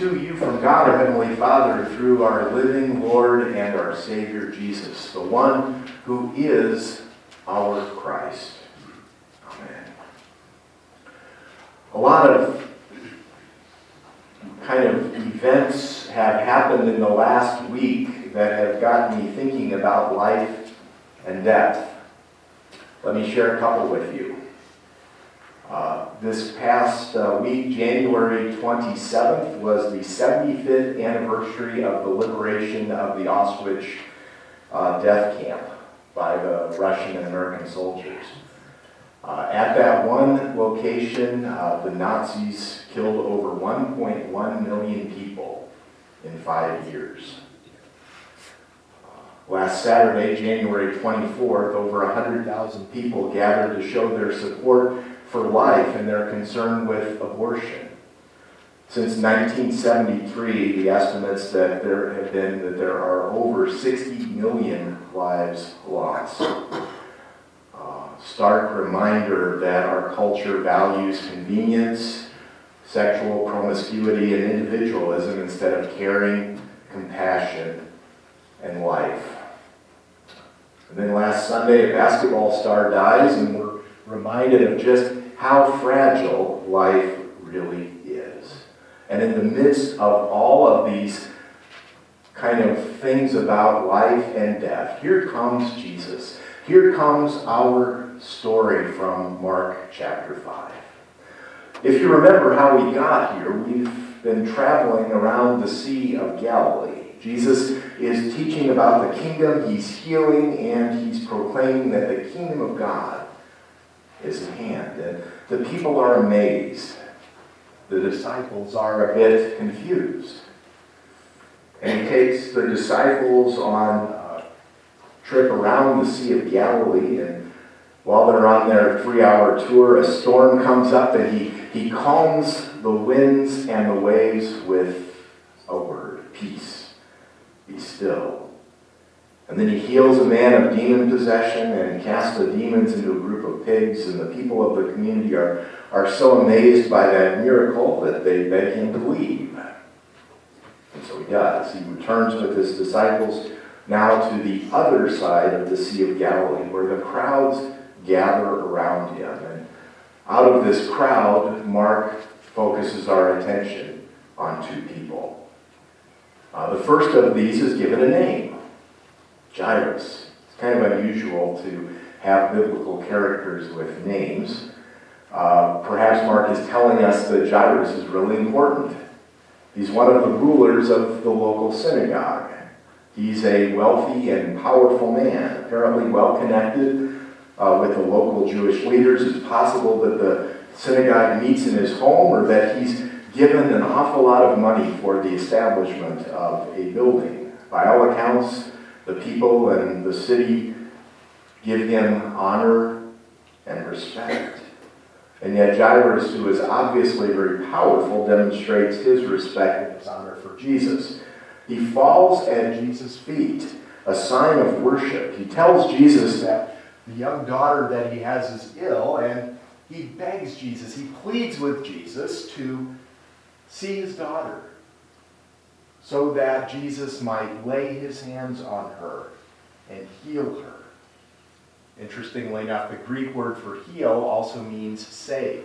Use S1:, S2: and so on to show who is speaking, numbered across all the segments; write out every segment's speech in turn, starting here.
S1: to you from God, our Heavenly Father, through our living Lord and our Savior Jesus, the one who is our Christ. Amen. A lot of kind of events have happened in the last week that have gotten me thinking about life and death. Let me share a couple with you. This past week, January 27th, was the 75th anniversary of the liberation of the Auschwitz death camp by the Russian and American soldiers. At that one location, the Nazis killed over 1.1 million people in 5 years. Last Saturday, January 24th, over 100,000 people gathered to show their support for life and their concern with abortion. Since 1973, the estimates that there have been that there are over 60 million lives lost. Stark reminder that our culture values convenience, sexual promiscuity, and individualism instead of caring, compassion, and life. And then last Sunday, a basketball star dies, and we're reminded of just how fragile life really is. And in the midst of all of these kind of things about life and death, here comes Jesus. Here comes our story from Mark chapter 5. If you remember how we got here, we've been traveling around the Sea of Galilee. Jesus is teaching about the kingdom, he's healing, and he's proclaiming that the kingdom of God is at hand. And the people are amazed. The disciples are a bit confused. And he takes the disciples on a trip around the Sea of Galilee, and while they're on their 3-hour tour, a storm comes up, and he calms the winds and the waves with a word, peace. Be still. And then he heals a man of demon possession and casts the demons into a group of pigs, and the people of the community are so amazed by that miracle that they beg him to leave. And so he does. He returns with his disciples now to the other side of the Sea of Galilee, where the crowds gather around him. And out of this crowd, Mark focuses our attention on two people. The first of these is given a name, Jairus. It's kind of unusual to have biblical characters with names. Perhaps Mark is telling us that Jairus is really important. He's one of the rulers of the local synagogue. He's a wealthy and powerful man, apparently well-connected with the local Jewish leaders. It's possible that the synagogue meets in his home, or that he's given an awful lot of money for the establishment of a building. By all accounts, the people and the city give him honor and respect. And yet Jairus, who is obviously very powerful, demonstrates his respect and his honor for Jesus. He falls at Jesus' feet, a sign of worship. He tells Jesus that the young daughter that he has is ill, and he begs Jesus, he pleads with Jesus to see his daughter, so that Jesus might lay his hands on her and heal her. Interestingly enough, the Greek word for heal also means save.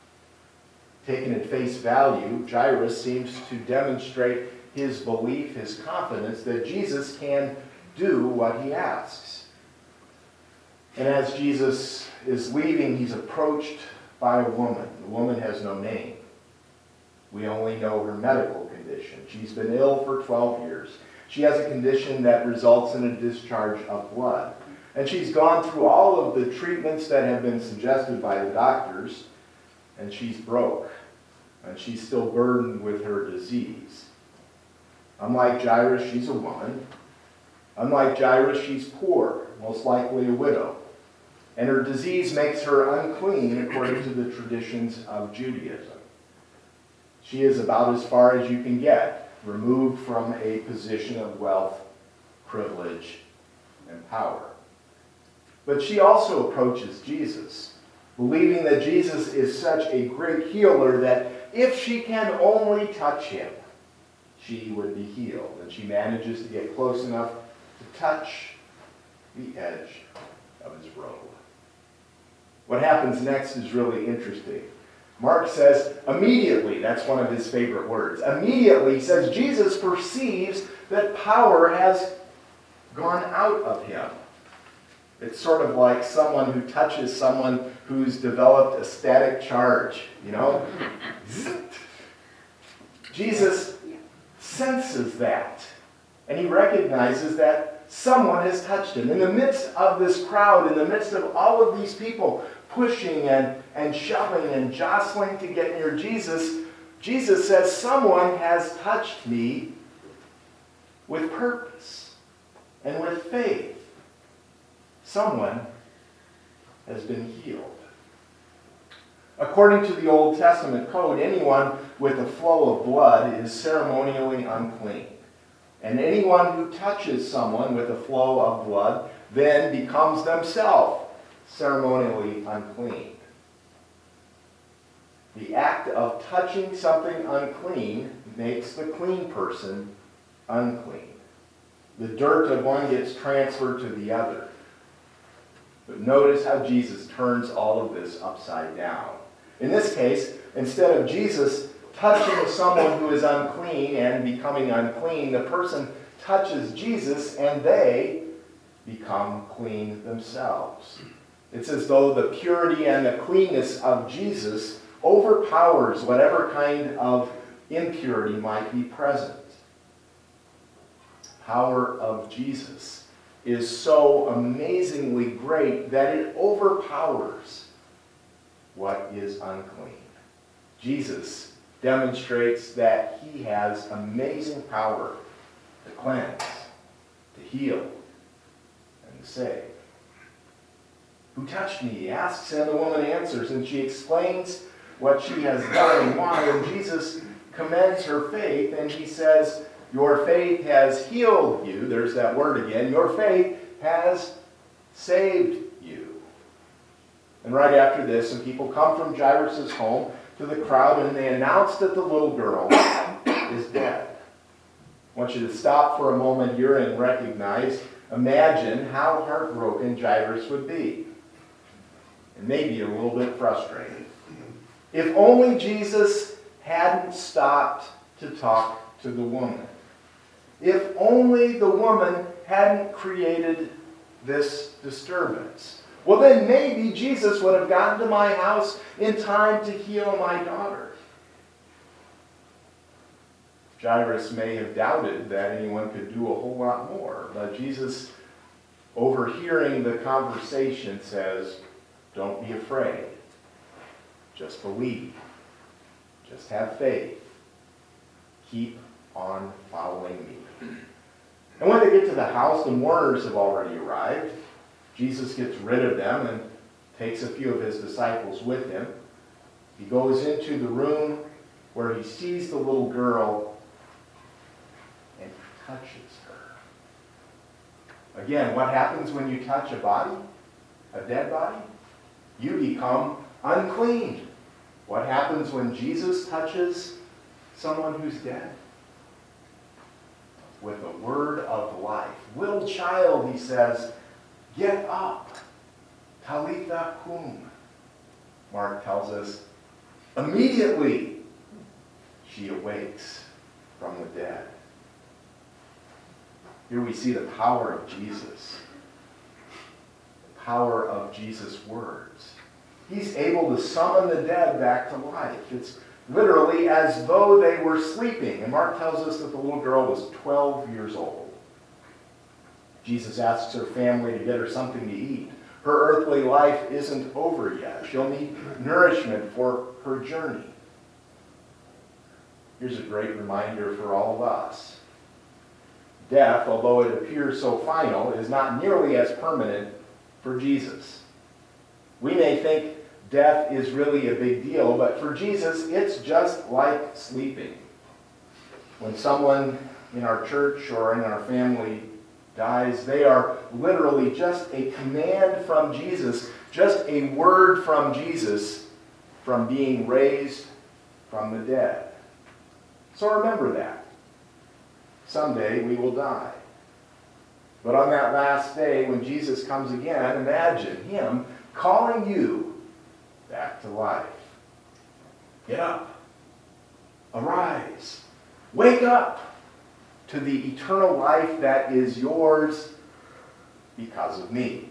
S1: Taken at face value, Jairus seems to demonstrate his belief, his confidence that Jesus can do what he asks. And as Jesus is leaving, he's approached by a woman. The woman has no name. We only know her medical condition. She's been ill for 12 years. She has a condition that results in a discharge of blood. And she's gone through all of the treatments that have been suggested by the doctors, and she's broke. And she's still burdened with her disease. Unlike Jairus, she's a woman. Unlike Jairus, she's poor, most likely a widow. And her disease makes her unclean according to the traditions of Judaism. She is about as far as you can get, removed from a position of wealth, privilege, and power. But she also approaches Jesus, believing that Jesus is such a great healer that if she can only touch him, she would be healed. And she manages to get close enough to touch the edge of his robe. What happens next is really interesting. Mark says, immediately, that's one of his favorite words. Immediately, he says, Jesus perceives that power has gone out of him. It's sort of like someone who touches someone who's developed a static charge, you know? Jesus senses that, and he recognizes that someone has touched him. In the midst of this crowd, in the midst of all of these people pushing and shoving and jostling to get near Jesus, Jesus says, someone has touched me with purpose and with faith. Someone has been healed. According to the Old Testament code, anyone with a flow of blood is ceremonially unclean. And anyone who touches someone with a flow of blood then becomes themselves ceremonially unclean. The act of touching something unclean makes the clean person unclean. The dirt of one gets transferred to the other. But notice how Jesus turns all of this upside down. In this case, instead of Jesus touching someone who is unclean and becoming unclean, the person touches Jesus and they become clean themselves. It's as though the purity and the cleanness of Jesus overpowers whatever kind of impurity might be present. The power of Jesus is so amazingly great that it overpowers what is unclean. Jesus demonstrates that he has amazing power to cleanse, to heal, and to save. Who touched me? He asks, and the woman answers, and she explains what she has done and why. And Jesus commends her faith, and he says, your faith has healed you. There's that word again. Your faith has saved you. And right after this, some people come from Jairus' home to the crowd, and they announce that the little girl is dead. I want you to stop for a moment here and imagine how heartbroken Jairus would be. And maybe a little bit frustrated. If only Jesus hadn't stopped to talk to the woman. If only the woman hadn't created this disturbance. Well, then maybe Jesus would have gotten to my house in time to heal my daughter. Jairus may have doubted that anyone could do a whole lot more, but Jesus, overhearing the conversation, says, don't be afraid. Just believe. Just have faith. Keep on following me. And when they get to the house, the mourners have already arrived. Jesus gets rid of them and takes a few of his disciples with him. He goes into the room where he sees the little girl and touches her. Again, what happens when you touch a body? A dead body? You become unclean. What happens when Jesus touches someone who's dead? With a word of life. Little child, he says, get up. Talitha cum. Mark tells us, immediately she awakes from the dead. Here we see the power of Jesus. The power of Jesus' words. He's able to summon the dead back to life. It's literally as though they were sleeping. And Mark tells us that the little girl was 12 years old. Jesus asks her family to get her something to eat. Her earthly life isn't over yet. She'll need nourishment for her journey. Here's a great reminder for all of us. Death, although it appears so final, is not nearly as permanent for Jesus. We may think death is really a big deal, but for Jesus, it's just like sleeping. When someone in our church or in our family dies, they are literally just a command from Jesus, just a word from Jesus from being raised from the dead. So remember that. someday we will die. But on that last day, when Jesus comes again, imagine him calling you back to life. Get up. Arise. Wake up to the eternal life that is yours because of me.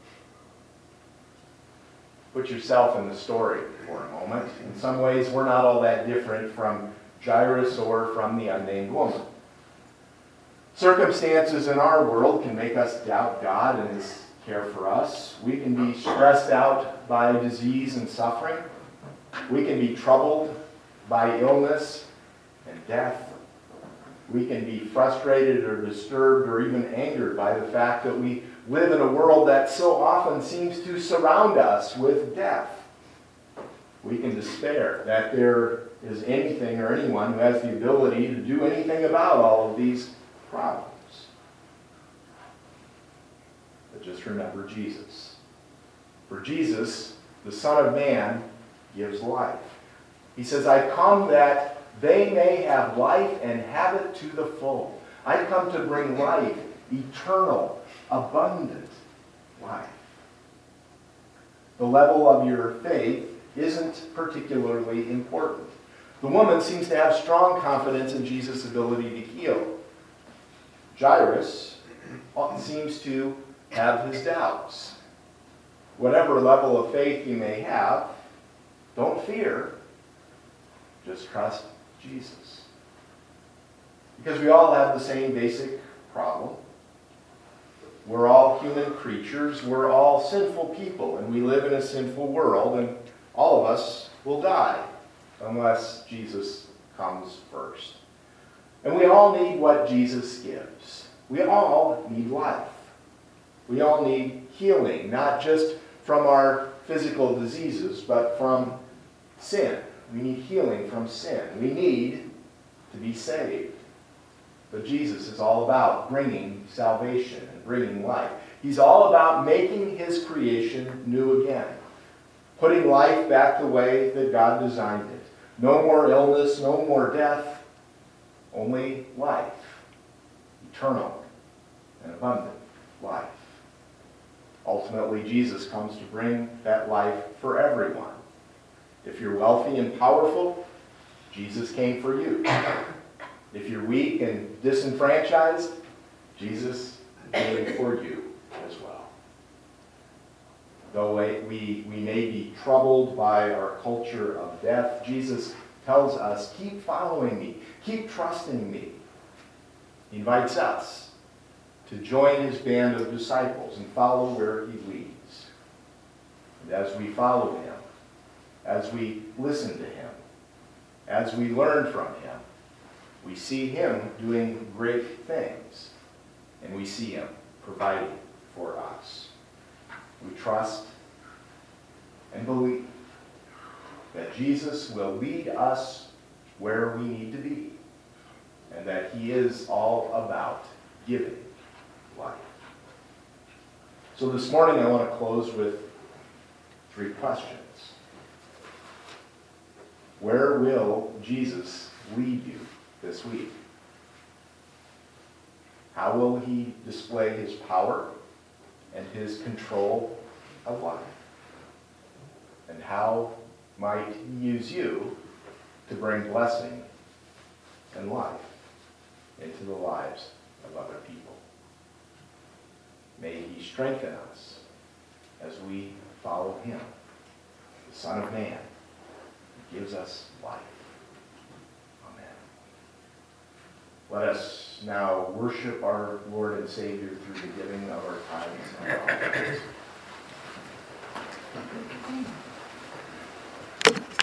S1: Put yourself in the story for a moment. In some ways, we're not all that different from Jairus or from the unnamed woman. Circumstances in our world can make us doubt God and his care for us. We can be stressed out by disease and suffering. We can be troubled by illness and death. We can be frustrated or disturbed or even angered by the fact that we live in a world that so often seems to surround us with death. We can despair that there is anything or anyone who has the ability to do anything about all of these problems. But just remember Jesus. For Jesus, the Son of Man, gives life. He says, I come that they may have life and have it to the full. I come to bring life, eternal, abundant life. The level of your faith isn't particularly important. The woman seems to have strong confidence in Jesus' ability to heal. Jairus seems to have his doubts. Whatever level of faith you may have, don't fear. Just trust Jesus. Because we all have the same basic problem. We're all human creatures. We're all sinful people, and we live in a sinful world, and all of us will die unless Jesus comes first. And we all need what Jesus gives. We all need life. We all need healing, not just from our physical diseases, but from sin. We need healing from sin. We need to be saved. But Jesus is all about bringing salvation and bringing life. He's all about making his creation new again. Putting life back the way that God designed it. No more illness, no more death, only life. Eternal and abundant life. Ultimately, Jesus comes to bring that life for everyone. If you're wealthy and powerful, Jesus came for you. If you're weak and disenfranchised, Jesus came for you as well. Though we may be troubled by our culture of death, Jesus tells us, keep following me, keep trusting me. He invites us to join his band of disciples and follow where he leads. And as we follow him, as we listen to him, as we learn from him, we see him doing great things, and we see him providing for us. We trust and believe that Jesus will lead us where we need to be, and that he is all about giving life. So this morning I want to close with 3 questions. Where will Jesus lead you this week? How will he display his power and his control of life? And how might he use you to bring blessing and life into the lives of other people? May he strengthen us as we follow him, the Son of Man, who gives us life. Amen. Let us now worship our Lord and Savior through the giving of our tithes and offerings.